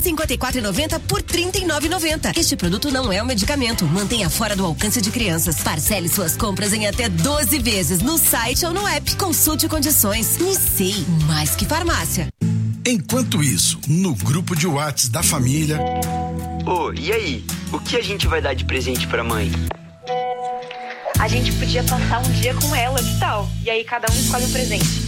54,90 por R$ 39,90. Este produto não é um medicamento. Mantenha fora do alcance de crianças. Parcele suas compras em até 12 vezes no site ou no app. Consulte condições. Nicei, mais que farmácia. Enquanto isso, no grupo de WhatsApp da família... E aí? O que a gente vai dar de presente pra mãe? A gente podia passar um dia com ela, que tal? E aí cada um escolhe um presente.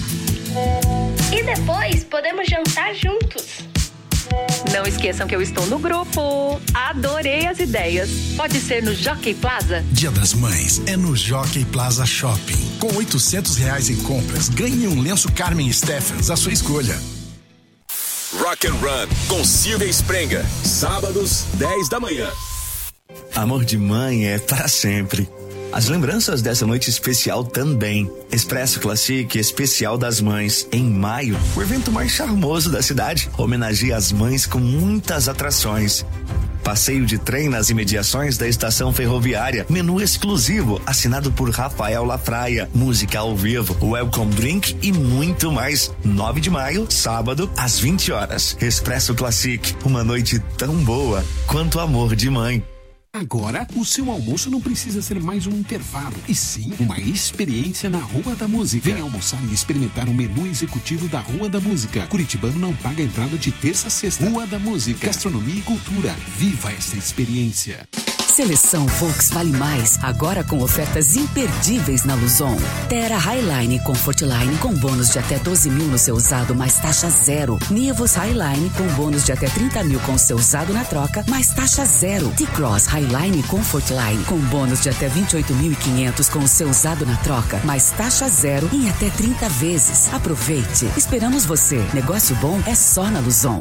E depois podemos jantar juntos. Não esqueçam que eu estou no grupo. Adorei as ideias. Pode ser no Jockey Plaza? Dia das Mães é no Jockey Plaza Shopping. Com R$800 em compras, ganhe um lenço Carmen Stephens, a sua escolha. Rock and Run com Silvia Sprenga. Sábados, 10 da manhã. Amor de mãe é para sempre. As lembranças dessa noite especial também. Expresso Classic Especial das Mães. Em maio, o evento mais charmoso da cidade. Homenageia as mães com muitas atrações. Passeio de trem nas imediações da estação ferroviária. Menu exclusivo, assinado por Rafael Lafraia. Música ao vivo, welcome drink e muito mais. 9 de maio, sábado, às 20 horas. Expresso Classic. Uma noite tão boa quanto amor de mãe. Agora, o seu almoço não precisa ser mais um intervalo, e sim uma experiência na Rua da Música. Venha almoçar e experimentar o menu executivo da Rua da Música. Curitibano não paga entrada de terça a sexta. Rua da Música, gastronomia e cultura. Viva essa experiência. Seleção Volks Vale Mais, agora com ofertas imperdíveis na Luzon. Terra Highline Comfortline com bônus de até 12 mil no seu usado, mais taxa zero. Nivus Highline com bônus de até 30 mil com seu usado na troca, mais taxa zero. T-Cross Highline Comfortline com bônus de até 28.500 com o seu usado na troca, mais taxa zero em até 30 vezes. Aproveite. Esperamos você. Negócio bom é só na Luzon.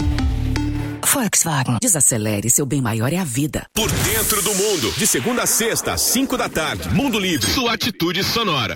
Volkswagen. Desacelere, seu bem maior é a vida. Por dentro do mundo, de segunda a sexta, às 5 da tarde. Mundo Livre, sua atitude sonora.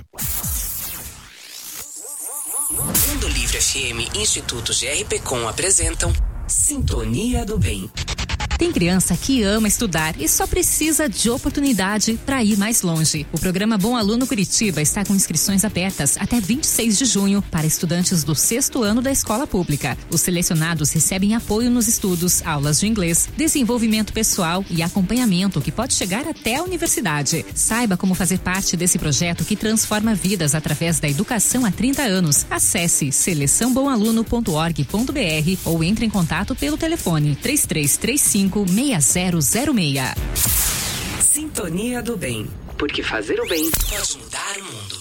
Mundo Livre FM e Instituto GRPcom apresentam Sintonia do Bem. Tem criança que ama estudar e só precisa de oportunidade para ir mais longe. O programa Bom Aluno Curitiba está com inscrições abertas até 26 de junho para estudantes do 6º ano da escola pública. Os selecionados recebem apoio nos estudos, aulas de inglês, desenvolvimento pessoal e acompanhamento que pode chegar até a universidade. Saiba como fazer parte desse projeto que transforma vidas através da educação há 30 anos. Acesse seleçãobomaluno.org.br ou entre em contato pelo telefone 3335 6006. Sintonia do Bem. Porque fazer o bem pode mudar o mundo.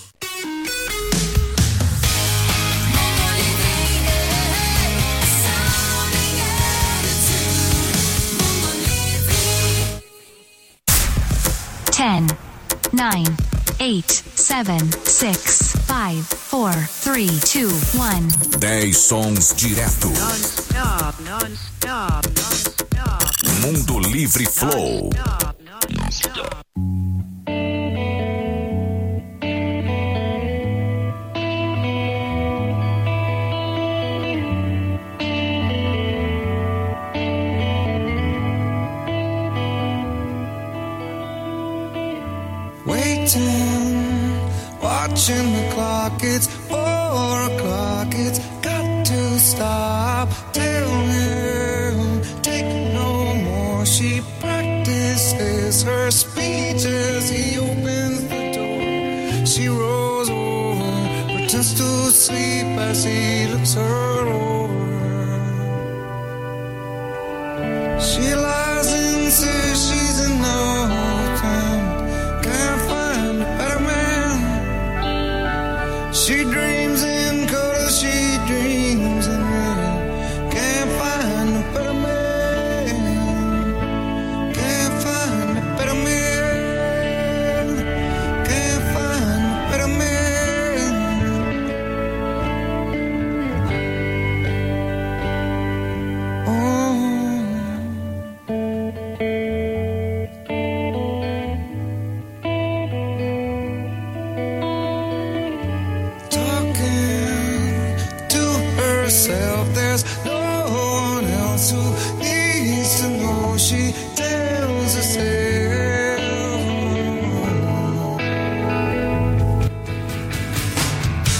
Ten, 9, 8, 7, 6, 5, 4, 3, 2, 1. 10 sons direto. Non-stop, non-stop, non-stop. Mundo Livre Flow. Non-stop. Waiting, watching the clock, it's 4 o'clock, it's got to stop. Tell him, take no more. She practices her speech as he opens the door. She rolls over, pretends to sleep as he looks her over. She lies and says she's in love. She dreams in color, she dreams in red. Can't find a better man. Can't find a better man. Can't find a better man. Oh. There's no one else who needs to know. She tells herself.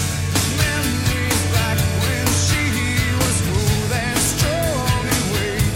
Memories back when she was smooth and strong and weight.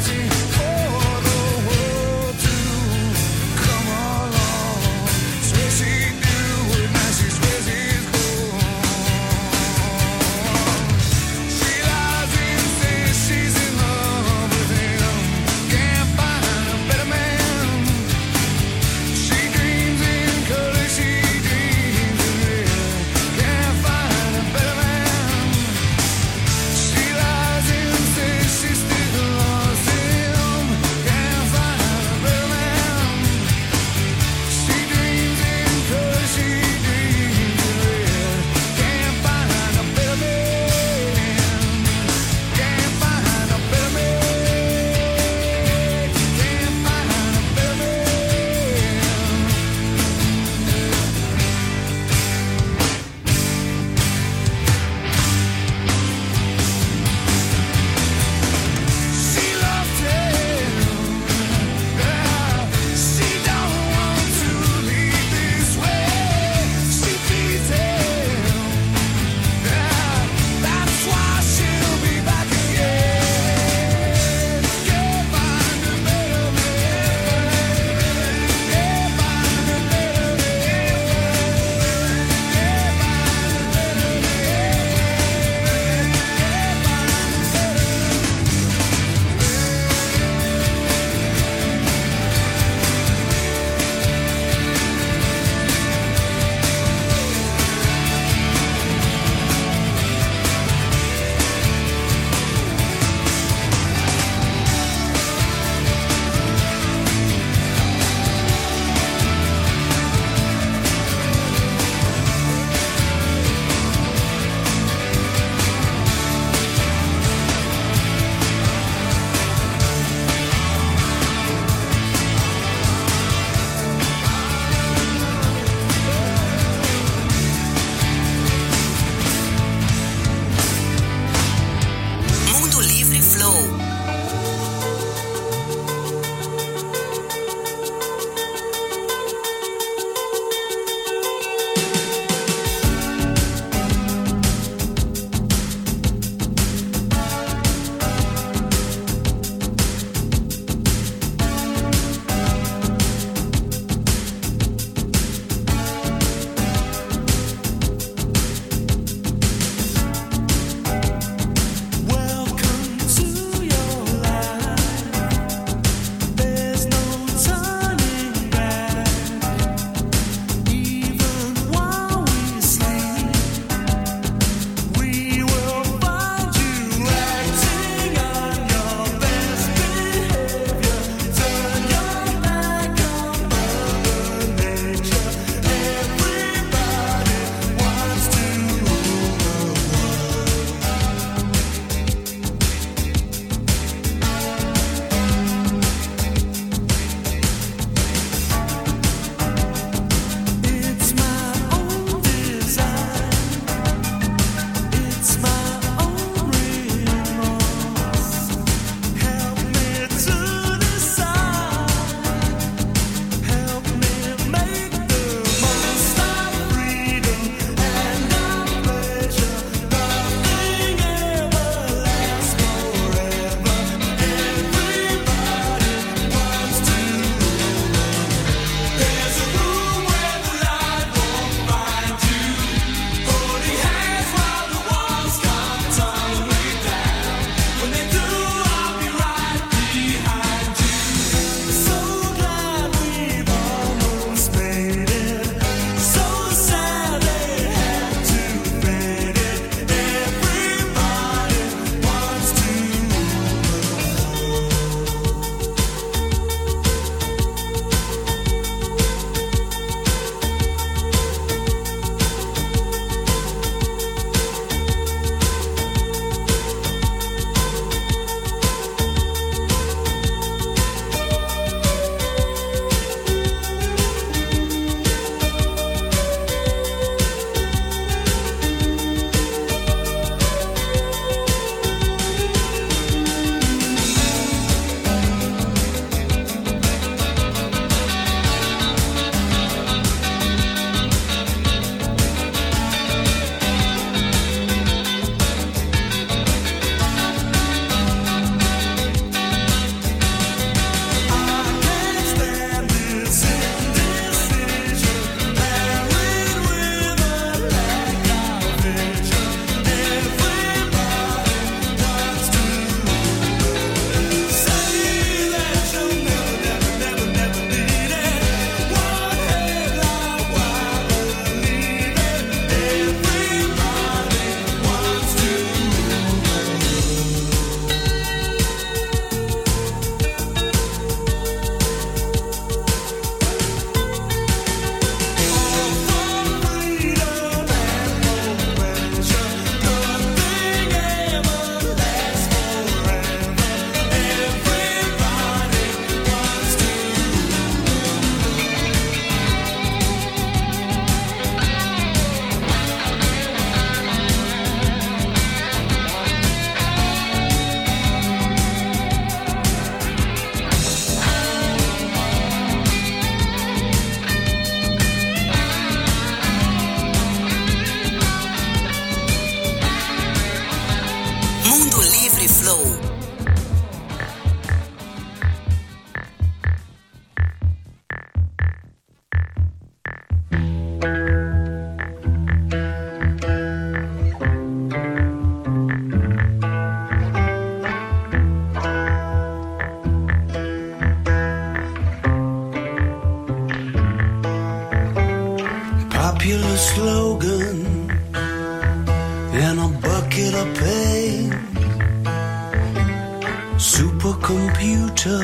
computer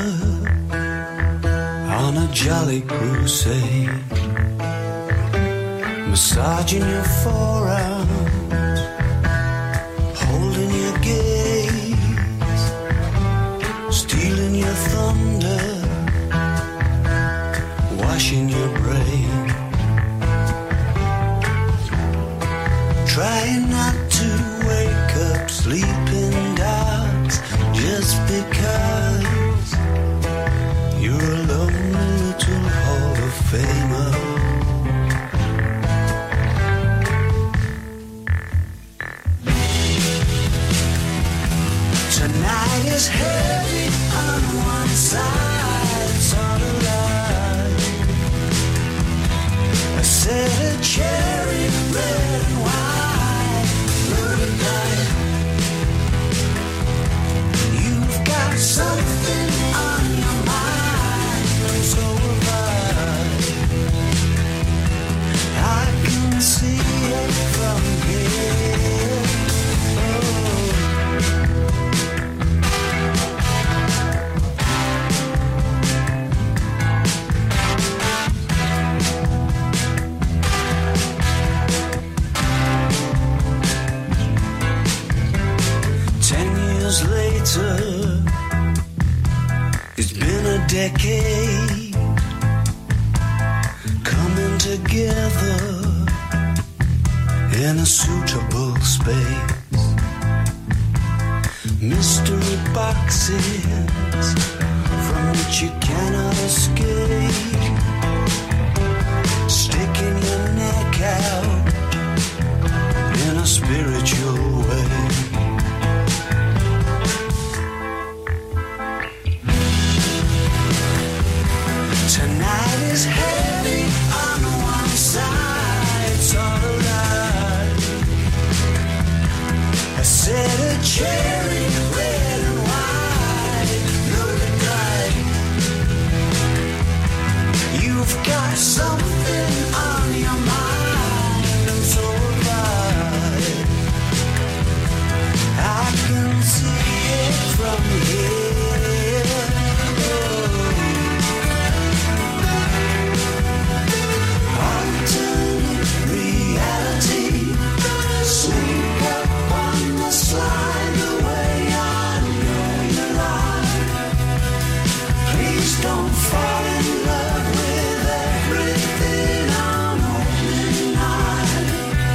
on a jolly crusade, massaging your forearms, holding your gaze, stealing your thunder, washing your brain, trying not to wake up sleeping dogs just because you're a lonely little Hall of Famer. Tonight is heavy on one side, it's all alive. I said a cherry red and white, murder night. You've got something on your mind, so have I can see it from here. Oh. 10 years later, it's been a decade, coming together in a suitable space. Mystery boxes from which you cannot escape, sticking your neck out in a spiritual way. Tonight is heavy on one side, it's all alive. I said a cherry red and white, loaded night. You've got something on your mind, and so have I can see it from here. Sneak up on the slide the way I know you lie. Please don't fall in love with everything on opening night.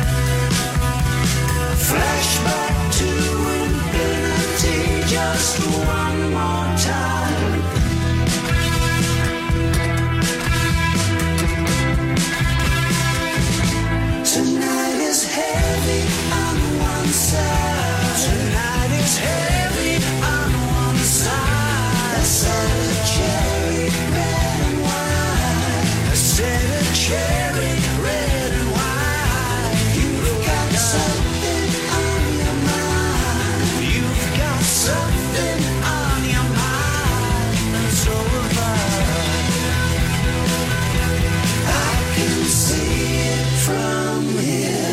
Flashback to infinity just one more time. Tonight is heavy on one side. Tonight is heavy on one side. I said a cherry red and white. I said a cherry red and white. You've got something on your mind. You've got something on your mind, and so have I can see it from here.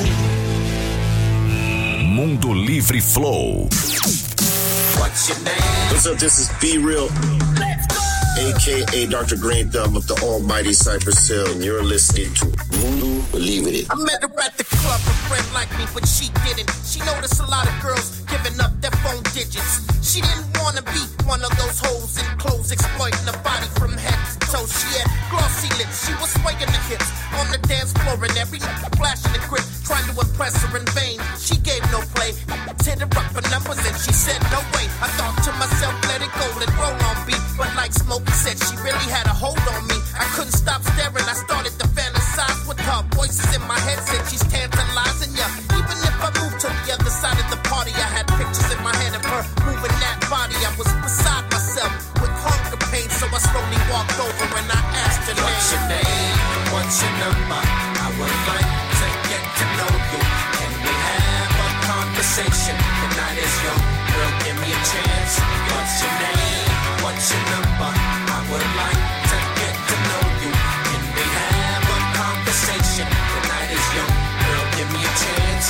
Mundo Livre Flow. What's your name? What's up? This is Be Real, aka Dr. Green Thumb of the almighty Cypress Hill, and you're listening to Mundo Livre. I met her at the club, a friend like me, but she didn't. She noticed a lot of girls giving up their phone digits. She didn't want to be one of those hoes in clothes exploiting the body from head to toe. She had glossy lips, she was swaying the hips on the dance floor, and every flashing the grip, trying to impress her in vain. She gave no play, hit her up for numbers, and she said no way. I thought to myself, let it go, let roll on beat. But like Smokey said, she really had a hold on me. I couldn't stop staring, I started to fantasize with her. Voices in my head said she's tantalizing ya. Even if I moved to the other side of the party, I had pictures in my head of her moving that body. I was beside myself with hunger pain, so I slowly walked over and I asked her name. What's your name? What's your number? I would like to get to know you. Can we have a conversation? The night is young, girl, give me a chance. What's your name? What's your number? I would like to get to know you. Can we have a conversation? The night is young, girl, give me a chance.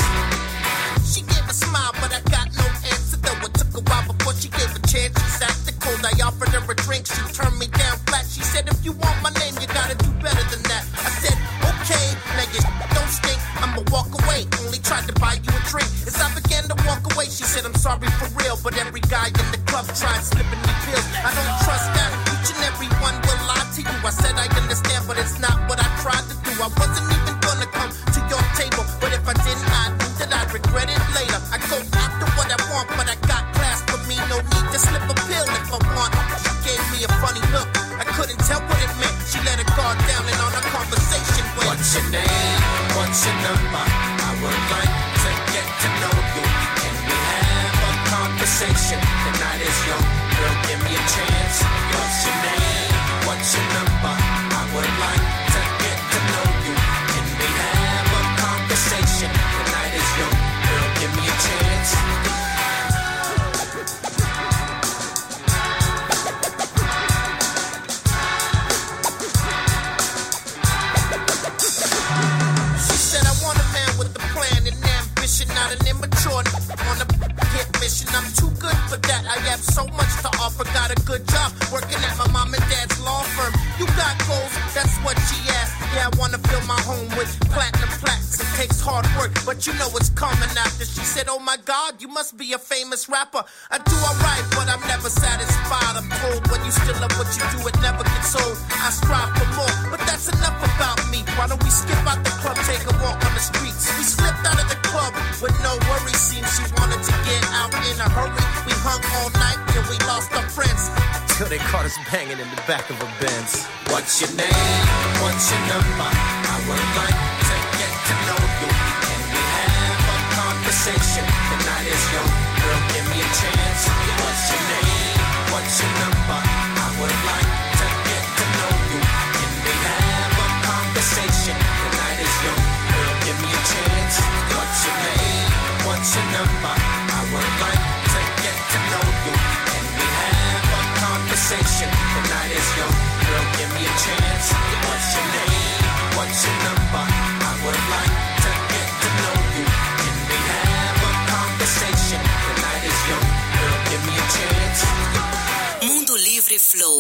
She gave a smile, but I got no answer though. It took a while before she gave a chance. She sat the cold, I a drink, she turned me down flat. She said, if you want my name, you gotta do better than that. I said, okay, now you don't stink, I'ma walk away. Only tried to buy you a drink. As I began to walk away, she said, I'm sorry for real, but every guy in the club tried slipping me pills. I don't trust that, each and every one will lie to you. I said I understand, but it's not what I tried to do. I wasn't even gonna come to your table, but if I didn't, I knew that I'd regret it later. I go after what I want, but I got class for me, no need to slip a pill if I want. She gave me a funny look, I couldn't tell what it meant. She let her guard down and on a conversation went, what's your name? What's your number? I would like to get to know you. Can we have a conversation? The night is young, girl, give me a chance. What's your name? What's your number? I would like to get to know you. Can we have a conversation? The night is young, girl, give me a chance. Not an immature on a hit mission. I'm too good for that. I have so much to offer. Got a good job working at my mom and dad's law firm. You got goals, that's what she asked. Yeah, I wanna fill my home with platinum plaques. It takes hard work, but you know it's coming after. She said, oh my God, you must be a famous rapper. I do alright, but I'm never satisfied. I'm told when you still love what you do, it never gets old. I strive for more, but that's enough about me. Why don't we skip out the club, take a walk on the streets? We slipped out of the club with no worry. Seems she wanted to get out in a hurry. We hung all night till we lost our friends, till they caught us banging in the back of a Benz. What's your name? What's your number? I would like to get to know you. Can we have a conversation? The night is young, girl, give me a chance. What's your name? What's your number? I would like to get to know you. Can we have a conversation? The night is young, girl, give me a chance. What's your name? What's your number? I would like to get to know you. Can we have a conversation? The night is young, girl, give me a chance. What's your name? What's your number? I would like to get to know you. Can we have a conversation? The night is young, girl, give me a chance. Mundo Livre Flow.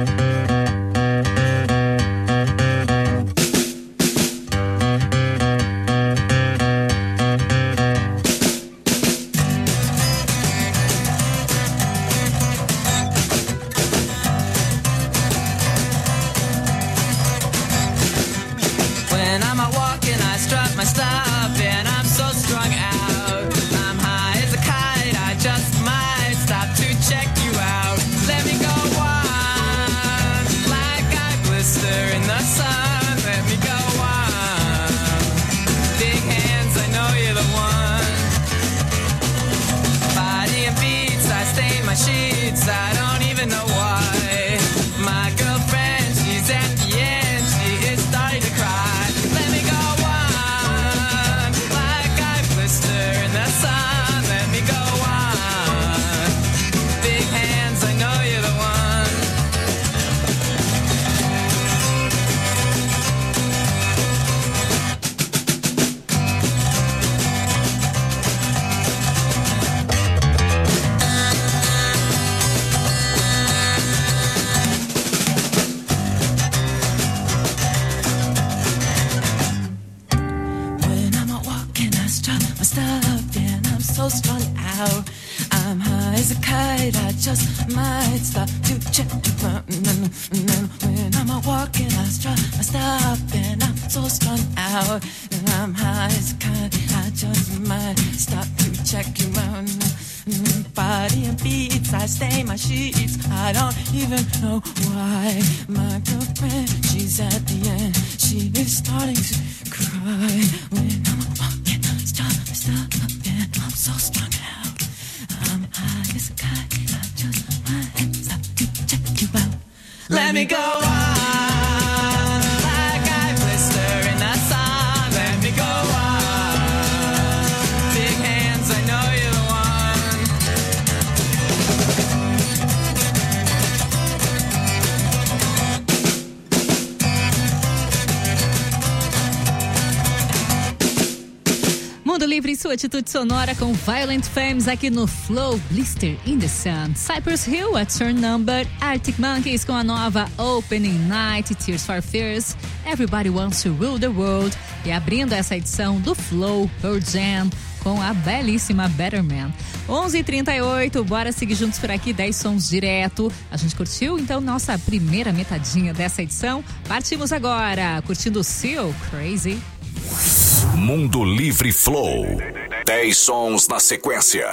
I don't even know why. My girlfriend, she's at the end. She is starting to cry. Let me go on, like I blister in the sun. Let me go on. Big hands, I know you're the one. So strung out, I'm high as a kite. I just might stop to check the mountain. And then when I'm out walking, I stop, and I'm so strung out. And I'm high as a kite. I just might stop to check you out. Body and beats, I stain my sheets. I don't even know why. My girlfriend, she's at the end. She is starting to cry when I'm out walking. Stop. I'm so strung out. I'm high as a kite. I just might stop to check you out. Let me go on, like I blister in the sun. Let me go on. Big hands, I know you're the Livre, sua atitude sonora com Violent Femmes aqui no Flow, Blister in the Sun. Cypress Hill, What's Your Number? Arctic Monkeys com a nova Opening Night, Tears for Fears, Everybody Wants to Rule the World. E abrindo essa edição do Flow, Pearl Jam com a belíssima Better Man. 11h38, bora seguir juntos por aqui, 10 sons direto. A gente curtiu então nossa primeira metadinha dessa edição. Partimos agora, curtindo o Seal, Crazy. Mundo Livre Flow. 10 sons na sequência.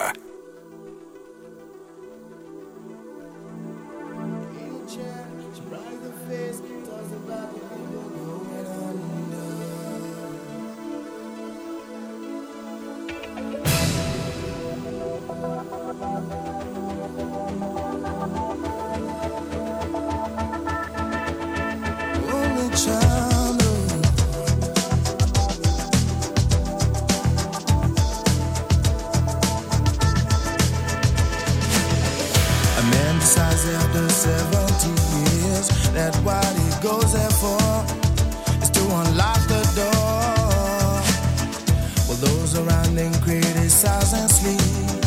After 70 years, that what he goes there for is to unlock the door. Well, those around him criticize and sleep.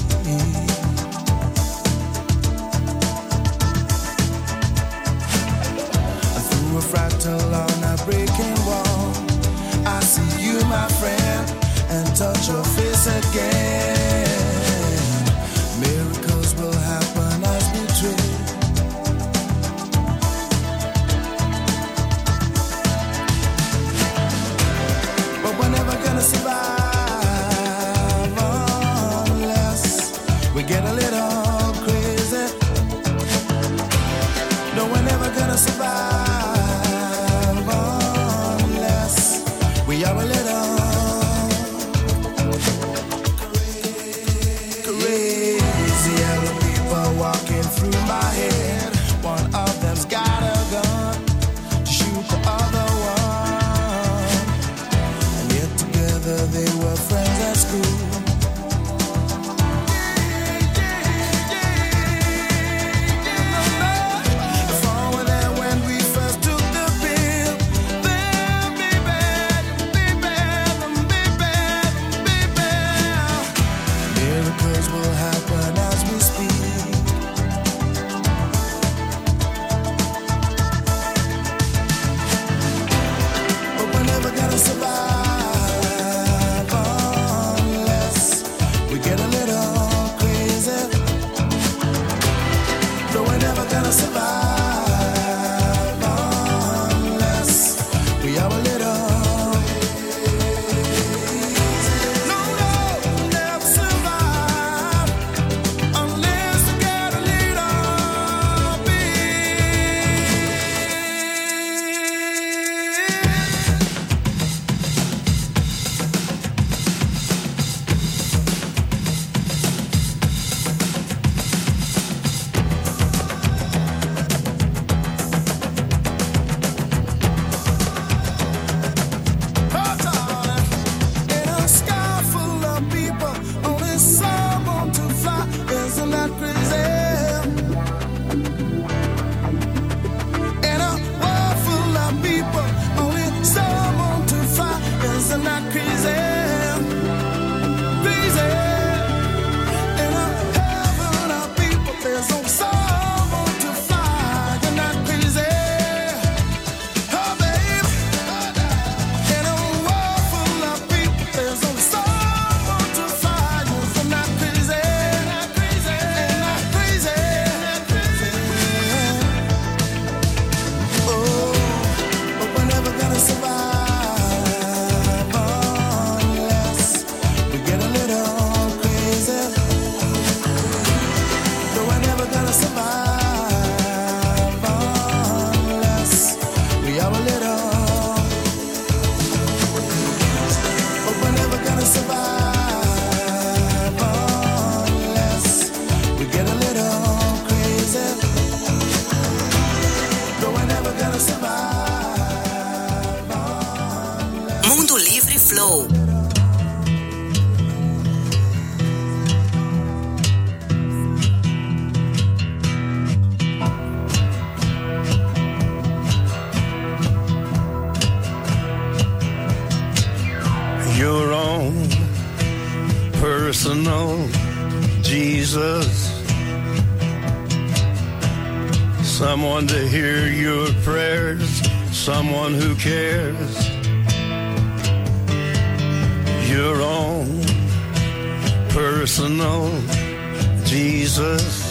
And through a fractal on a breaking wall, I see you, my friend, and touch your face again. Miracles will happen as we dream. Survive unless we get a little crazy. No, we're never gonna survive unless we are a little crazy. Yellow people walking through my head. One of them's got a gun to shoot the other one. They were friends at school. If all were there when we Someone to hear your prayers, someone who cares. Your own personal Jesus.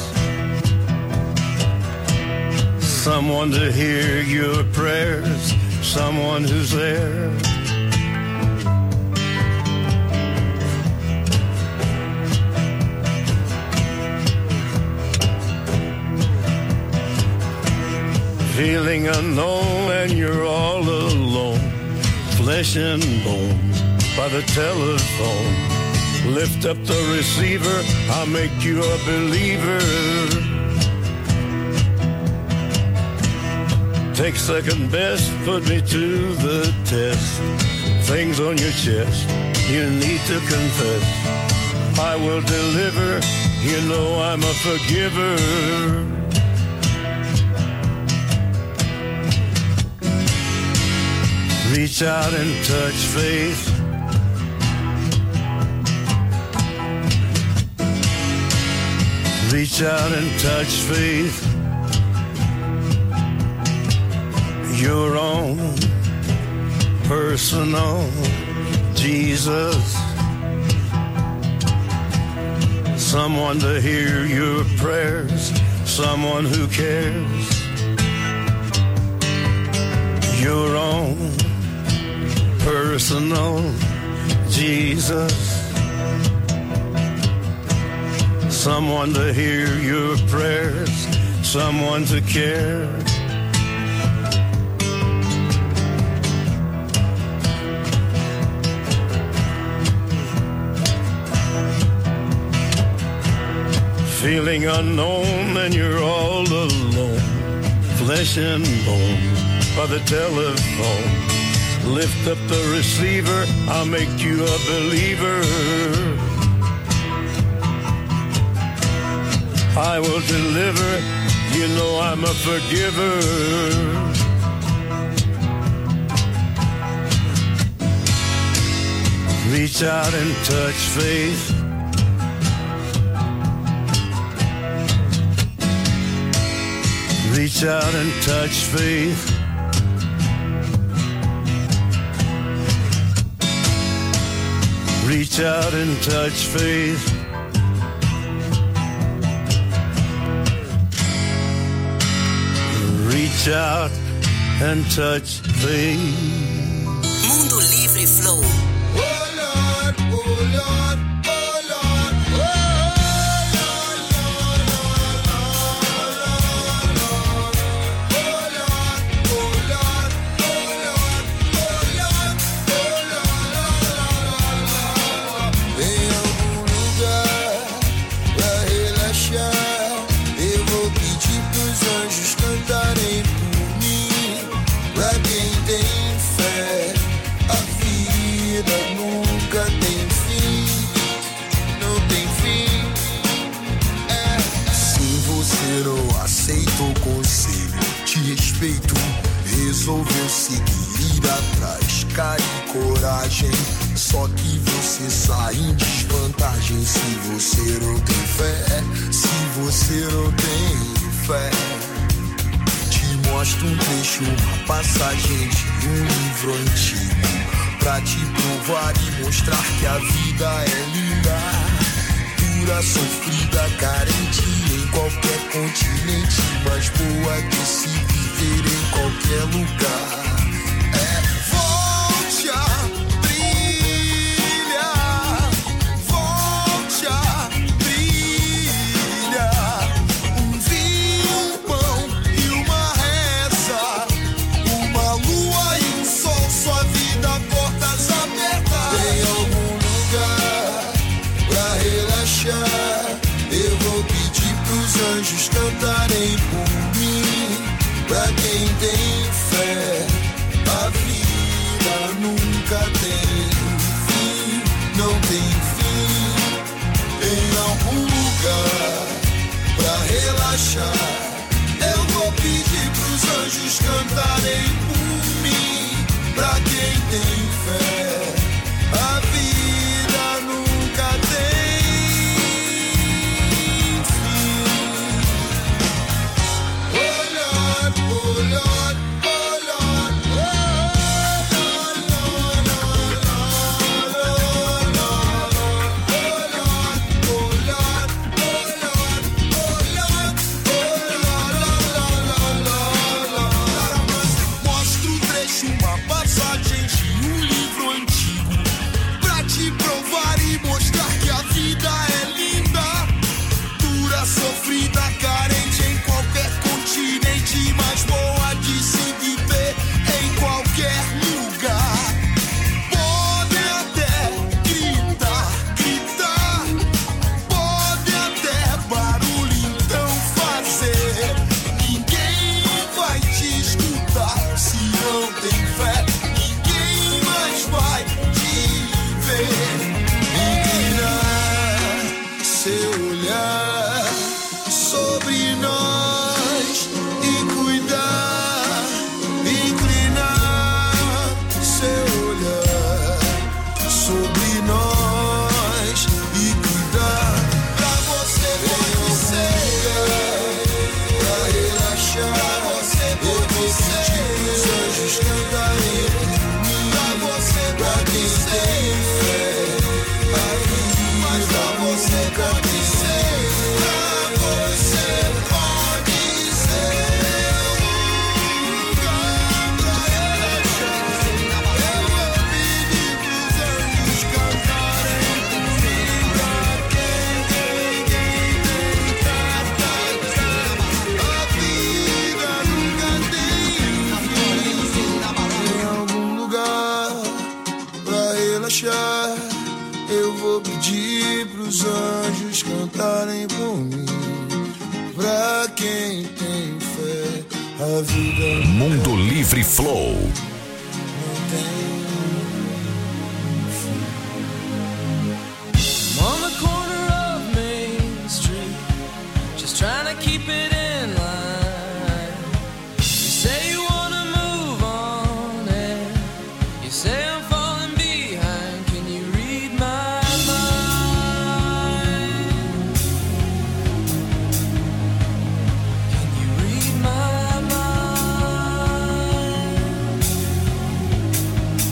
Someone to hear your prayers, someone who's there. Feeling unknown and you're all alone, flesh and bone by the telephone. Lift up the receiver, I'll make you a believer. Take second best, put me to the test. Things on your chest, you need to confess. I will deliver, you know I'm a forgiver. Reach out and touch faith. Reach out and touch faith. Your own personal Jesus. Someone to hear your prayers, someone who cares. Your own personal Jesus. Someone to hear your prayers, someone to care. Feeling unknown and you're all alone, flesh and bone by the telephone. Lift up the receiver, I'll make you a believer. I will deliver, you know I'm a forgiver. Reach out and touch faith. Reach out and touch faith. Reach out and touch faith. Reach out and touch faith. Mundo Livre Flow. Oh Lord, oh Lord, oh Lord, resolveu seguir, ir atrás, cara e coragem. Só que você sai em desvantagem se você não tem fé. Se você não tem fé. Te mostro um trecho, uma passagem de um livro antigo, pra te provar e mostrar que a vida é linda, dura, sofrida, carente em qualquer continente, mas boa de se viver em qualquer lugar. Volte a brilhar, volte a brilhar. Um vinho, um pão e uma reza, uma lua e um sol, sua vida portas abertas. Tem algum lugar pra relaxar? Eu vou pedir pros anjos cantarem por mim. Pra quem tem fé, a vida nunca tem fim, não tem fim. Em algum lugar pra relaxar, eu vou pedir pros anjos cantarem por mim. Pra quem tem fé, a vida nunca tem fim. Oh, Lord. Eu vou pedir pros anjos cantarem por mim. Pra quem tem fé, a vida. Mundo Livre Flow. Não tem fim. I'm on the corner of Main Street, just trying to keep it in line. You say you wanna move on, and you say I'm falling behind. Can you read my mind? Can you read my mind?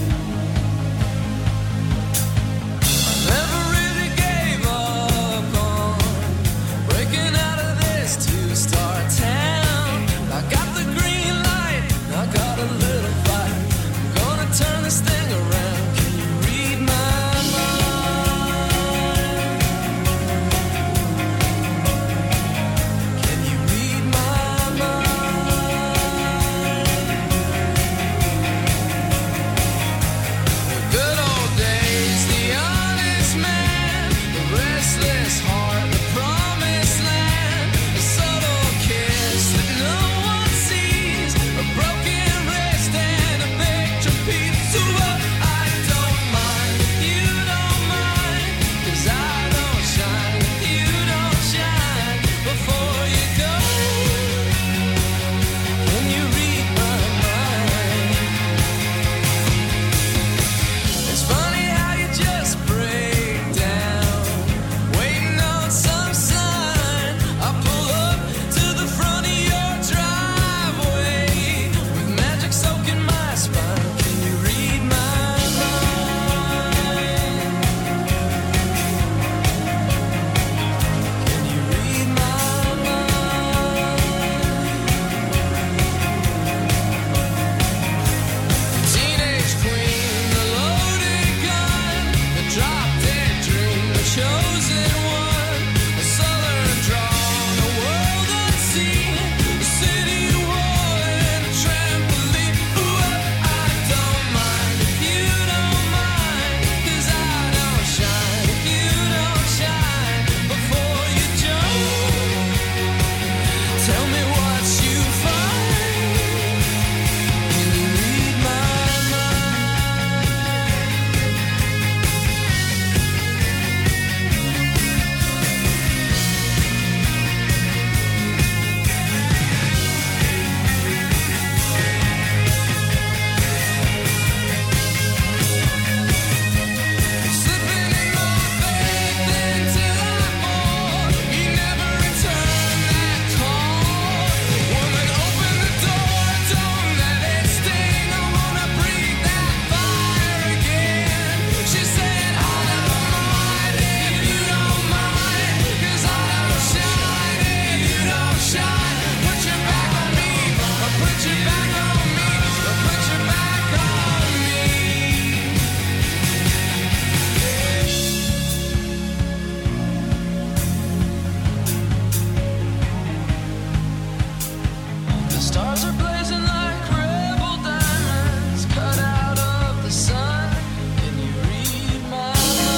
Stars are blazing like rebel diamonds cut out of the sun. Can you read my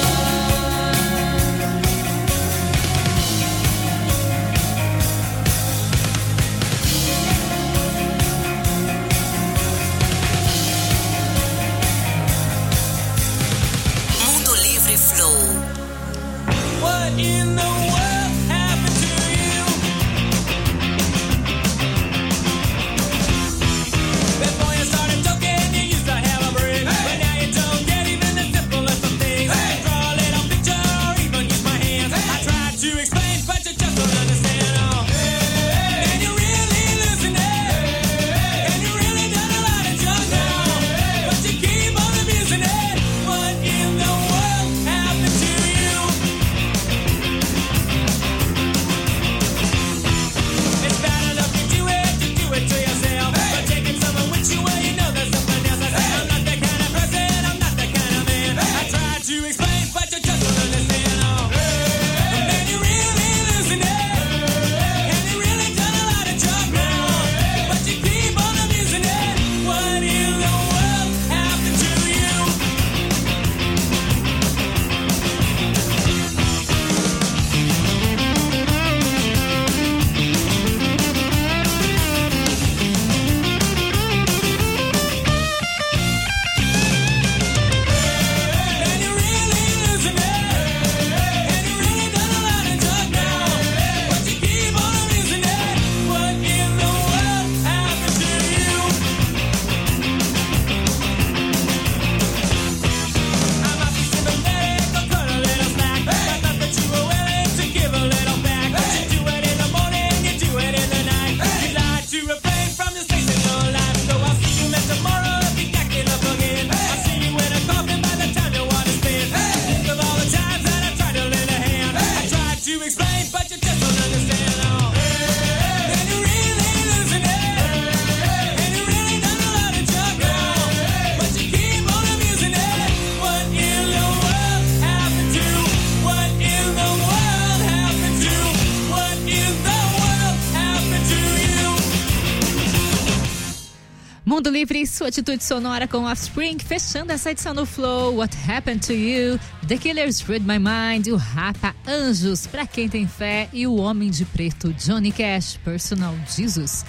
Mundo Livre Flow. What in the world happened to you? Before you started talking, you used to have a brain, but now you don't get even the simplest of things. Draw a little picture or even use my hands. I tried to explain, but you just don't understand. Oh, and you really listening, and you really done a lot of junk now, but you keep on abusing it. What in the world happened to you? It's bad enough you do it to yourself. But taking someone with you, well, you know there's something else. I say I'm not that kind of person, I'm not that kind of man. I tried to explain, but you just don't understand. Oh, and you really listening, and you really done a lot of junk now, but you keep on abusing it. What in the world happened to you? And you really listening, and you really done a lot of junk now, but you keep on abusing it. What in the world happened to you? I might be sympathetic or cut a little slack, but not that you were willing to give a little back. You do it in the morning, you do it in the night. You lie to refrain from your space in your life. So I'll see you man tomorrow if you can't get up again. I'll see you in a coffin by the time you want to spend. Think of all the times that I tried to lend a hand. I tried to explain, but you just don't understand. Oh, and you really listening, and you really done a lot of junk now, but you keep on abusing it. What in the world happened to? What in the world happened to? What in the world happened to you? Mundo Livre, sua atitude sonora com Offspring, fechando essa edição do Flow. What Happened to You, The Killers, Read My Mind, o Rapa, Anjos, Pra Quem Tem Fé, e o Homem de Preto, Johnny Cash, Personal Jesus.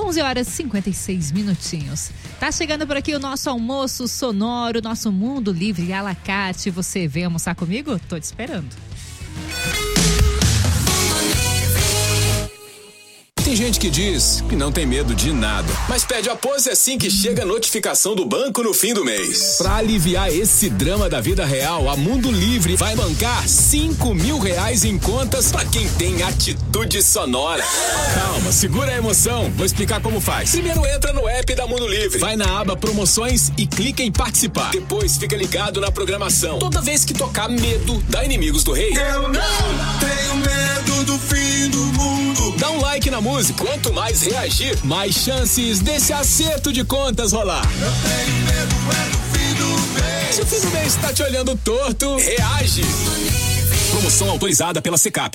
11h56. Tá chegando por aqui o nosso almoço sonoro, nosso Mundo Livre à la carte. Você vem almoçar comigo? Tô te esperando. Tem gente que diz que não tem medo de nada, mas pede a pose assim que chega a notificação do banco no fim do mês. Pra aliviar esse drama da vida real, a Mundo Livre vai bancar R$5.000 em contas pra quem tem atitude sonora. Calma, segura a emoção. Vou explicar como faz. Primeiro entra no app da Mundo Livre, vai na aba Promoções e clica em Participar. Depois fica ligado na programação. Toda vez que tocar Medo da Inimigos do Rei. Eu não tenho medo do fim do mundo. Dá um like na música. Quanto mais reagir, mais chances desse acerto de contas rolar. Eu tenho medo do fim do mês. Se o fim do mês tá te olhando torto, reage. Promoção autorizada pela Secap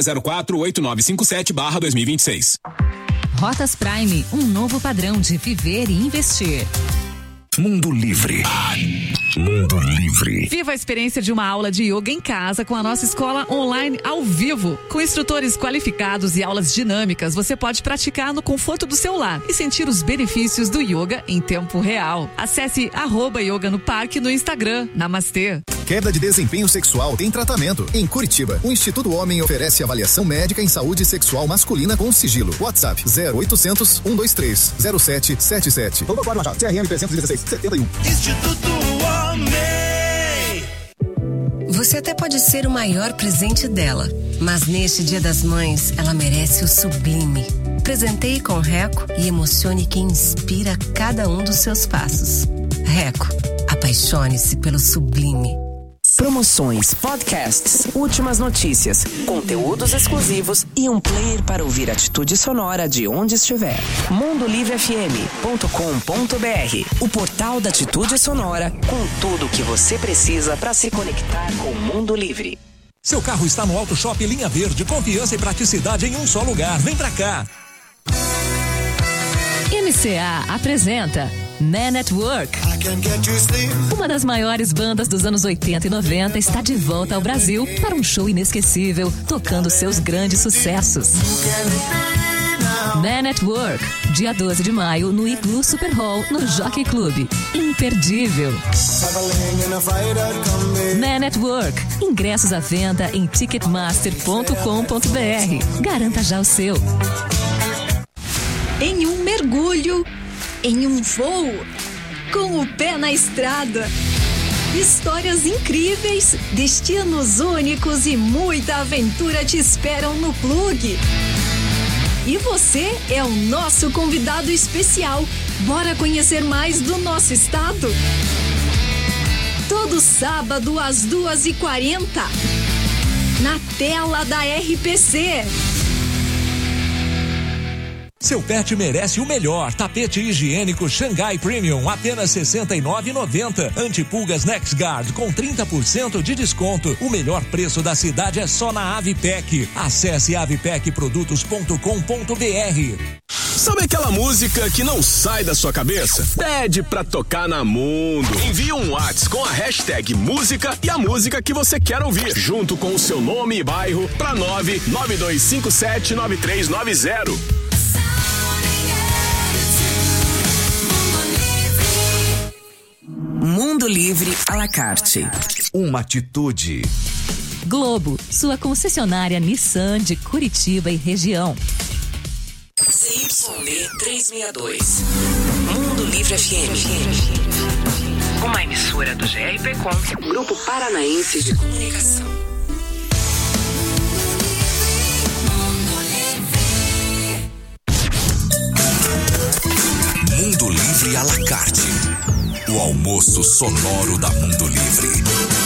06048957/2026. Rotas Prime, um novo padrão de viver e investir. Mundo Livre. Mundo Livre. Viva a experiência de uma aula de yoga em casa com a nossa escola online ao vivo. Com instrutores qualificados e aulas dinâmicas, você pode praticar no conforto do seu lar e sentir os benefícios do yoga em tempo real. Acesse @yoga no parque no Instagram. Namastê. Queda de desempenho sexual tem tratamento. Em Curitiba, o Instituto Homem oferece avaliação médica em saúde sexual masculina com sigilo. WhatsApp 0800 123 0777. Doutor Machado, CRM 316 71. Instituto Homem. Você até pode ser o maior presente dela, mas neste Dia das Mães, ela merece o sublime. Presenteie com Reco e emocione quem inspira cada um dos seus passos. Reco, apaixone-se pelo sublime. Promoções, podcasts, últimas notícias, conteúdos exclusivos e um player para ouvir atitude sonora de onde estiver. mundolivrefm.com.br, o portal da atitude sonora com tudo o que você precisa para se conectar com o mundo livre. Seu carro está no Auto Shop Linha Verde, confiança e praticidade em um só lugar. Vem pra cá. MCA apresenta Man at Work. Uma das maiores bandas dos anos 80 e 90 está de volta ao Brasil para um show inesquecível, tocando seus grandes sucessos. Man at Work, dia 12 de maio, no Igloo Super Hall, no Jockey Club. Imperdível. Man at Work. Ingressos à venda em ticketmaster.com.br. Garanta já o seu. Em um mergulho, em um voo, com o pé na estrada. Histórias incríveis, destinos únicos e muita aventura te esperam no Plug. E você é o nosso convidado especial. Bora conhecer mais do nosso estado? Todo sábado às 2h40, na tela da RPC. Seu pet merece o melhor. Tapete higiênico Xangai Premium, apenas R$ 69,90. Antipulgas NexGuard com 30% de desconto. O melhor preço da cidade é só na Avipec. Acesse avipecprodutos.com.br. Sabe aquela música que não sai da sua cabeça? Pede pra tocar na Mundo. Envie um WhatsApp com a hashtag música e a música que você quer ouvir, junto com o seu nome e bairro, pra 992579390. Mundo Livre à la carte. Uma atitude. Globo, sua concessionária Nissan de Curitiba e região. CYB 362. Mundo Livre FM. Uma emissora do GRPcom, Grupo Paranaense de Comunicação. Mundo Livre à la carte. O almoço sonoro da Mundo Livre.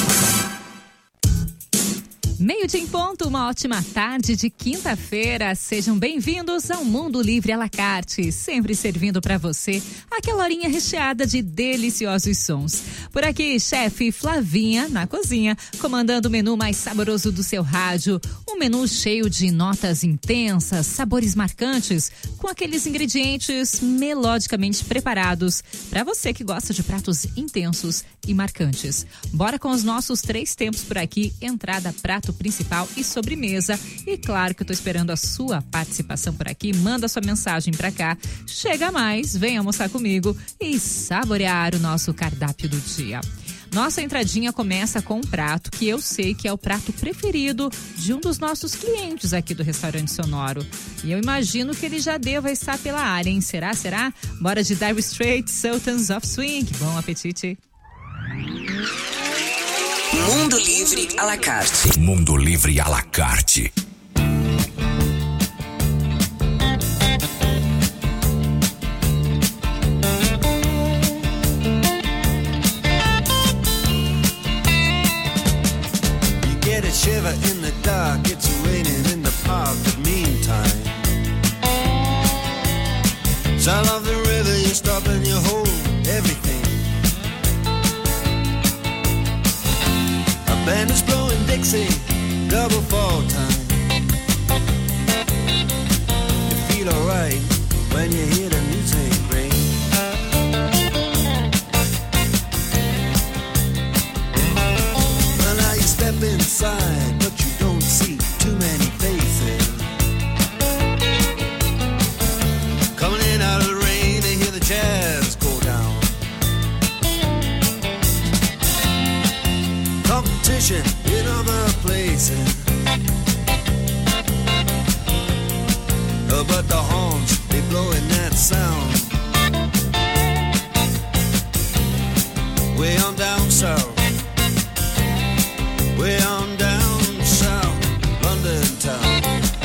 Meio-dia em ponto, uma ótima tarde de quinta-feira. Sejam bem-vindos ao Mundo Livre à la carte, sempre servindo para você aquela horinha recheada de deliciosos sons. Por aqui, chefe Flavinha na cozinha, comandando o menu mais saboroso do seu rádio. Um menu cheio de notas intensas, sabores marcantes, com aqueles ingredientes melodicamente preparados para você que gosta de pratos intensos e marcantes. Bora com os nossos 3 tempos por aqui: entrada, prato principal e sobremesa. E claro que eu tô esperando a sua participação por aqui. Manda sua mensagem pra cá. Chega mais, vem almoçar comigo e saborear o nosso cardápio do dia. Nossa entradinha começa com um prato que eu sei que é o prato preferido de um dos nossos clientes aqui do Restaurante Sonoro. E eu imagino que ele já deva estar pela área, hein? Será? Bora de Dire Straits, Sultans of Swing. Bom apetite! Mundo Livre à la carte. Mundo Livre à la carte. You get a shiver in the dark, it's raining in the park, but meantime, sound of the river, you stop and you hold everything. Band is blowing Dixie, double fall time. You feel alright when you hear the music ring. Well, now you step inside, but you don't see too many faces. Coming in out of the rain, they hear the jazz go down. Competition in other places, but the horns, they blowing that sound. Way on down south, way on down south, London town.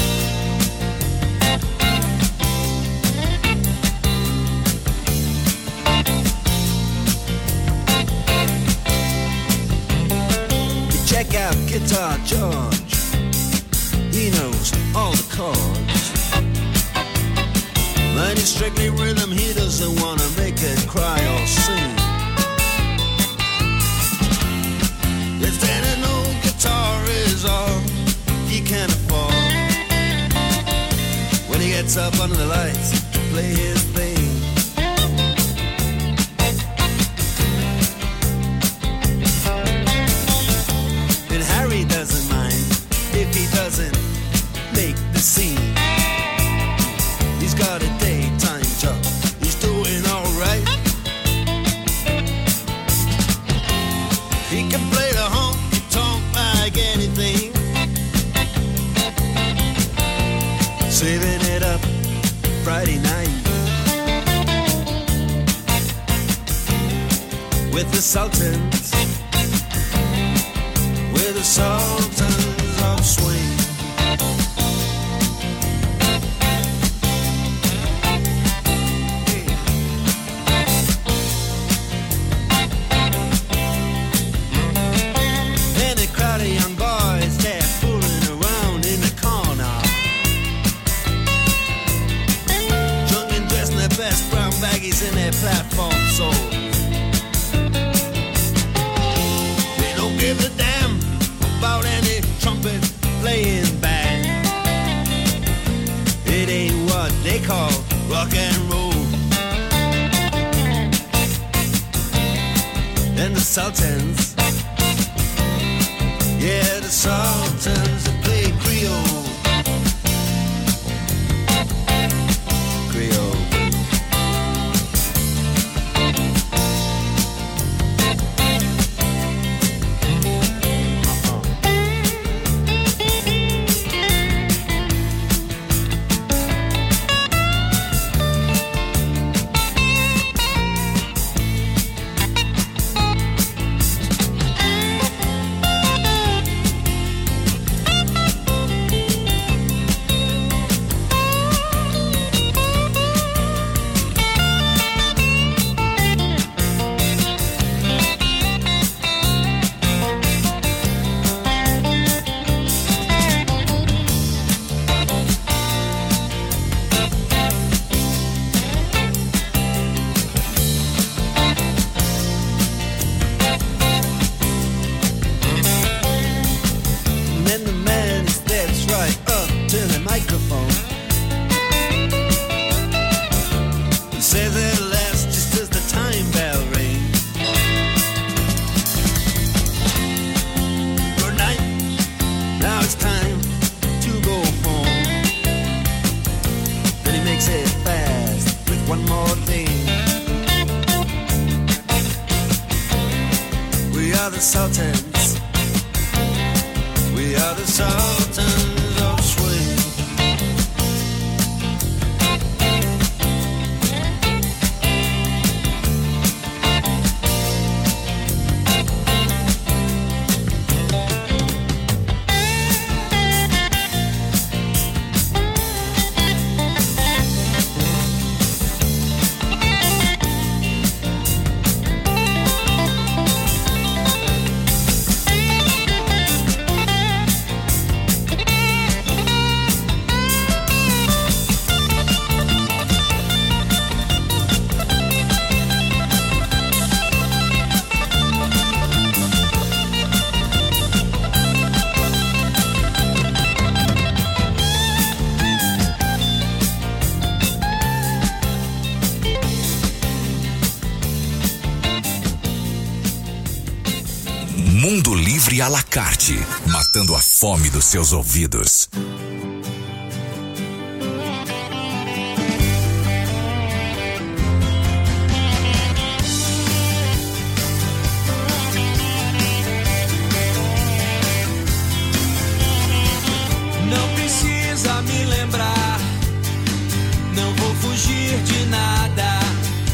Check out Guitar George, he knows all the chords. But it's strictly rhythm, he doesn't wanna make it cry or sing. If then an old guitar is all he can afford, when he gets up under the lights to play his thing, with the Sultans, with the Sultans of Swing. Then a crowd of young boys, they're fooling around in the corner, drunk and dressed in their best brown baggies in their platform soles. They don't give a damn about any trumpet playing band. It ain't what they call rock and roll. And the Sultans, yeah, the Sultans that play Creole. Creole. Mundo Livre à la carte, matando a fome dos seus ouvidos. Não precisa me lembrar, não vou fugir de nada.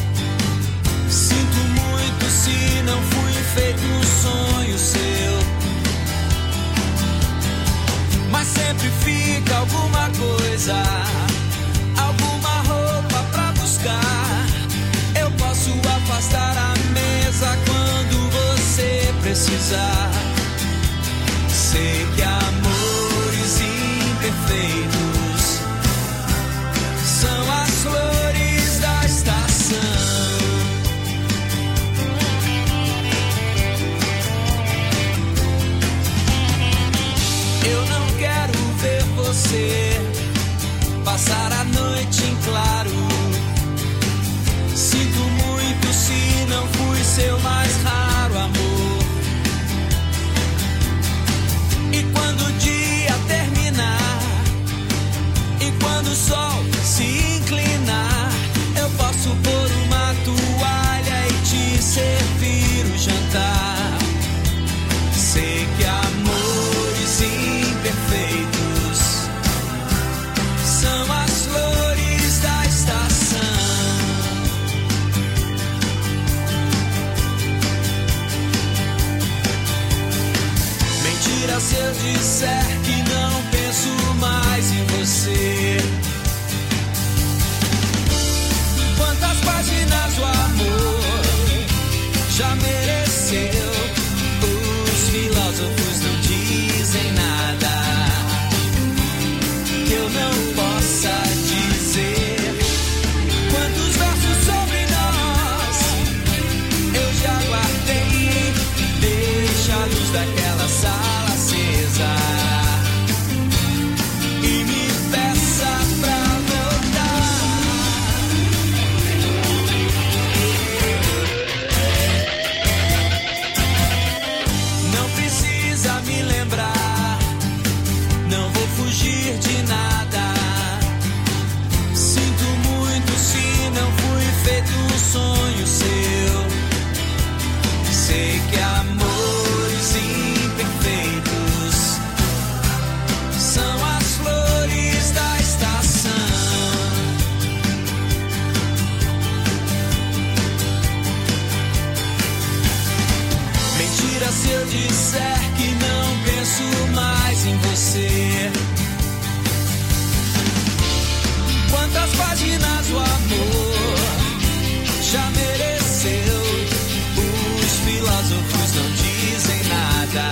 Sinto muito se não fui feito um sonho seu, mas sempre fiz eu disser que não penso mais em você? Quantas páginas o amor já mereceu? Os filósofos não dizem nada que eu não possa dizer. Quantos versos sobre nós eu já guardei? Deixa a luz daquela sala acesa e me peça pra voltar. Não precisa me lembrar, não vou fugir de nada. Sinto muito se não fui feito um sonho seu. Sei que amores imperfeitos são as flores da estação. Mentira se eu disser que não penso mais em você. Quantas páginas o amor já mereceu? Os filósofos não dizem nada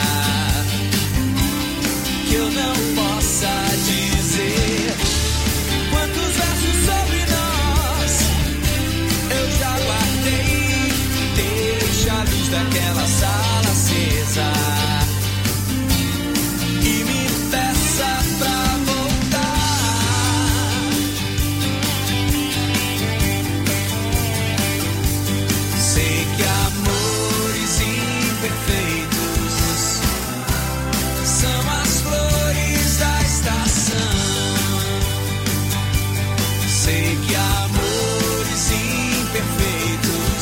que eu não possa dizer. Quantos versos sobre nós eu já guardei? Deixa a luz daquela sala acesa e me peça pra voltar. Sei que amores imperfeitos são as flores da estação. Sei que amores imperfeitos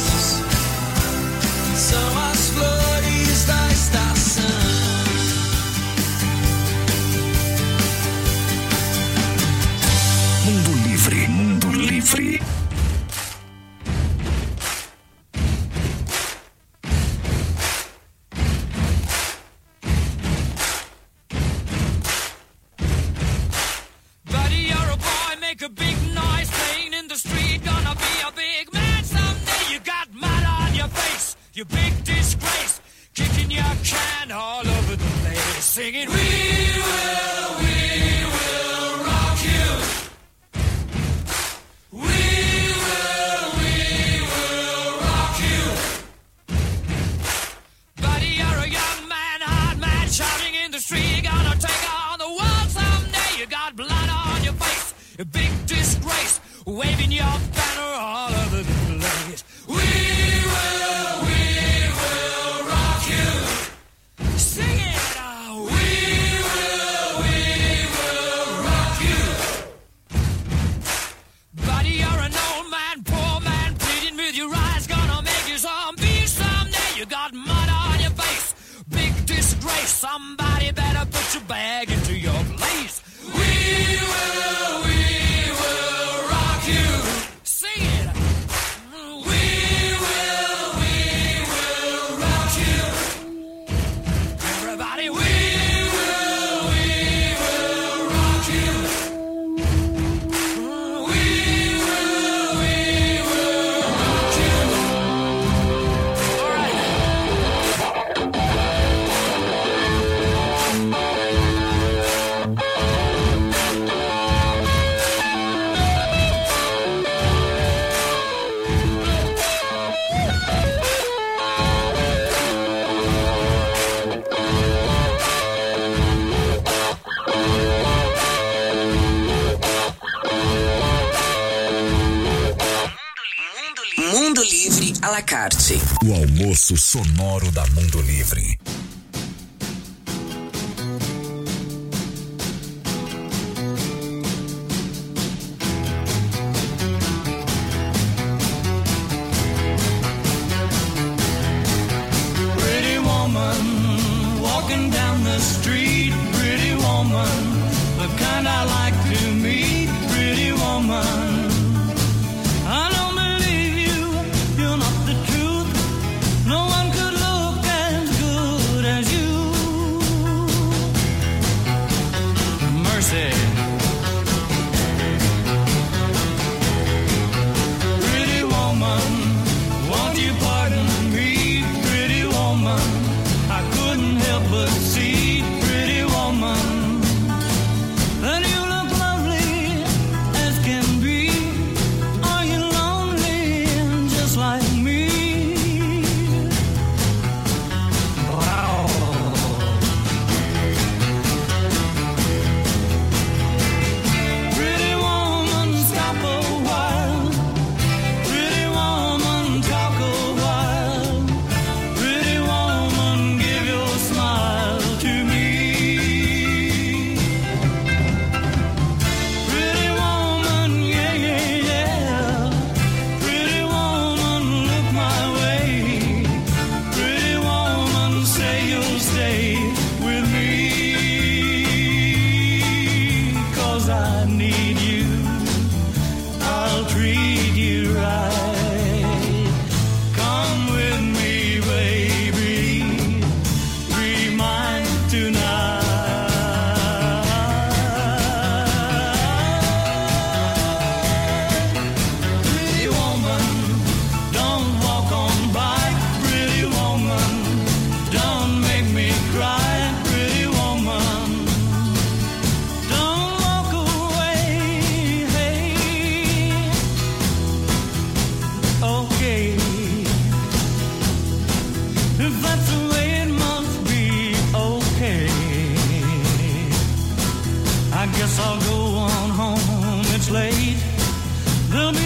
são as flores da estação. Mundo Livre, Mundo Livre. Buddy, you're a boy, make a big noise, playing in the street, gonna be a big man someday. You got mud on your face, you big disgrace, kicking your can all over the place, singing, we will rock you. We will rock you. Buddy, you're a young man, hard man, shouting in the street, gonna take on the world someday. You got blood on your face, a big disgrace, waving your banner all over the place. We will rock you. Sing it out. We will rock you. Buddy, you're an old man, poor man, pleading with your eyes, gonna make you zombie someday. You got mud on your face, big disgrace. Somebody better put your bag into your place. We will rock you. Sing it. We will rock you. Everybody, we will rock you. We will rock you. All right. Mundo Livre à la carte. O almoço sonoro da Mundo Livre. Pretty woman walking down the street, pretty woman, the kind I like to meet, pretty woman. I don't believe you, you're not the truth. No one could look as good as you. okay. If that's the way it must be, okay. I guess I'll go on home, it's late. There'll be